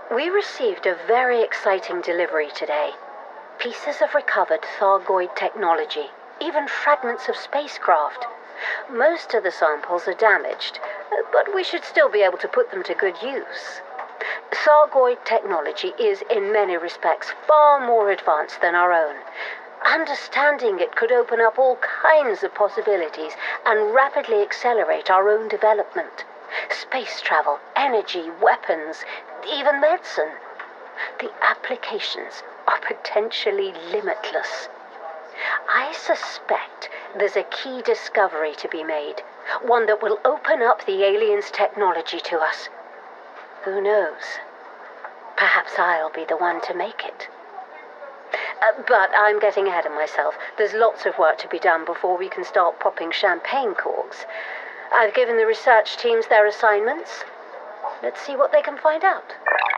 We received a very exciting delivery today. Pieces of recovered Thargoid technology, even fragments of spacecraft. Most of the samples are damaged, but we should still be able to put them to good use. Thargoid technology is, in many respects, far more advanced than our own. Understanding it could open up all kinds of possibilities and rapidly accelerate our own development. Space travel, energy, weapons, even medicine. The applications are potentially limitless. I suspect there's a key discovery to be made, one that will open up the aliens' technology to us. Who knows? Perhaps I'll be the one to make it. But I'm getting ahead of myself. There's lots of work to be done before we can start popping champagne corks. I've given the research teams their assignments. Let's see what they can find out.